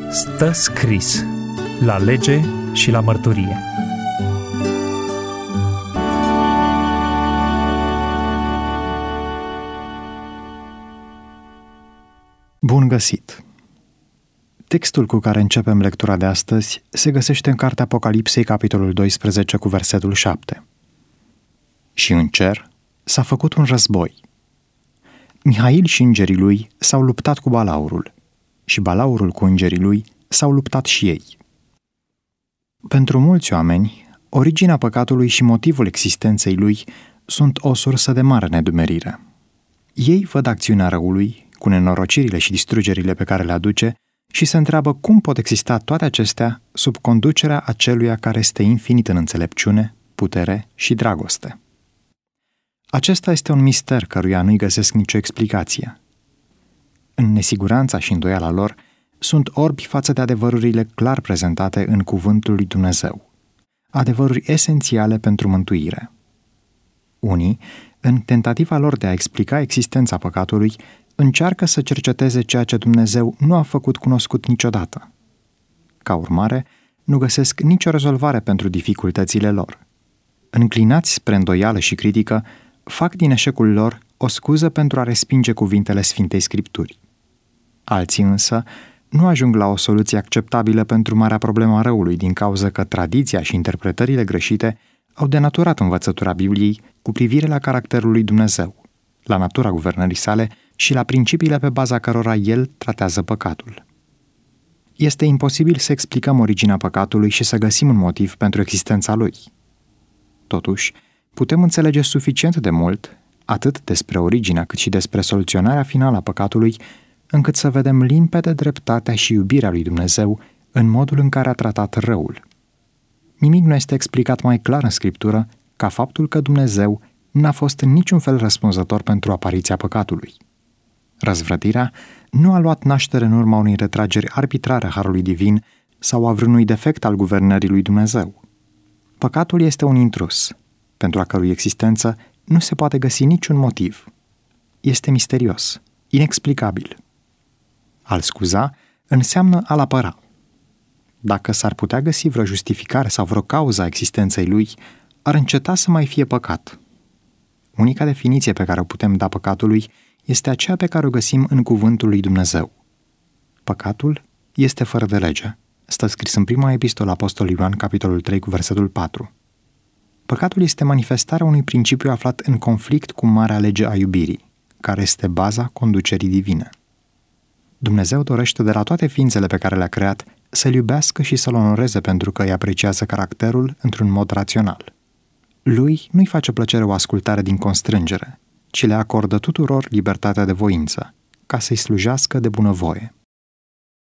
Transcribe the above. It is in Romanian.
Stă scris la lege și la mărturie. Bun găsit! Textul cu care începem lectura de astăzi se găsește în cartea Apocalipsei, capitolul 12, cu versetul 7. Și în cer s-a făcut un război. Mihail și îngerii lui s-au luptat cu balaurul și balaurul cu îngerii lui s-au luptat și ei. Pentru mulți oameni, originea păcatului și motivul existenței lui sunt o sursă de mare nedumerire. Ei văd acțiunea răului, cu nenorocirile și distrugerile pe care le aduce, și se întreabă cum pot exista toate acestea sub conducerea aceluia care este infinit în înțelepciune, putere și dragoste. Acesta este un mister căruia nu-i găsesc nicio explicație. În nesiguranța și îndoiala lor, sunt orbi față de adevărurile clar prezentate în cuvântul lui Dumnezeu, adevăruri esențiale pentru mântuire. Unii, în tentativa lor de a explica existența păcatului, încearcă să cerceteze ceea ce Dumnezeu nu a făcut cunoscut niciodată. Ca urmare, nu găsesc nicio rezolvare pentru dificultățile lor. Înclinați spre îndoială și critică, fac din eșecul lor o scuză pentru a respinge cuvintele Sfintei Scripturi. Alții însă nu ajung la o soluție acceptabilă pentru marea problemă a răului din cauza că tradiția și interpretările greșite au denaturat învățătura Bibliei cu privire la caracterul lui Dumnezeu, la natura guvernării sale și la principiile pe baza cărora El tratează păcatul. Este imposibil să explicăm originea păcatului și să găsim un motiv pentru existența lui. Totuși, putem înțelege suficient de mult, atât despre originea cât și despre soluționarea finală a păcatului, încât să vedem limpede dreptatea și iubirea lui Dumnezeu în modul în care a tratat răul. Nimic nu este explicat mai clar în Scriptură ca faptul că Dumnezeu n-a fost în niciun fel răspunzător pentru apariția păcatului. Răzvrătirea nu a luat naștere în urma unei retrageri arbitrare a harului divin sau a vreunui defect al guvernării lui Dumnezeu. Păcatul este un intrus, pentru a cărui existență nu se poate găsi niciun motiv. Este misterios, inexplicabil. A-l scuza înseamnă a-l apăra. Dacă s-ar putea găsi vreo justificare sau vreo cauză a existenței lui, ar înceta să mai fie păcat. Unica definiție pe care o putem da păcatului este aceea pe care o găsim în cuvântul lui Dumnezeu. Păcatul este fără de lege. Stă scris în prima epistolă a apostolului Ioan, capitolul 3, cu versetul 4. Păcatul este manifestarea unui principiu aflat în conflict cu marea lege a iubirii, care este baza conducerii divine. Dumnezeu dorește de la toate ființele pe care le-a creat să-L iubească și să-L onoreze pentru că îi apreciază caracterul într-un mod rațional. Lui nu-i face plăcere o ascultare din constrângere, ci le acordă tuturor libertatea de voință, ca să-i slujească de bunăvoie.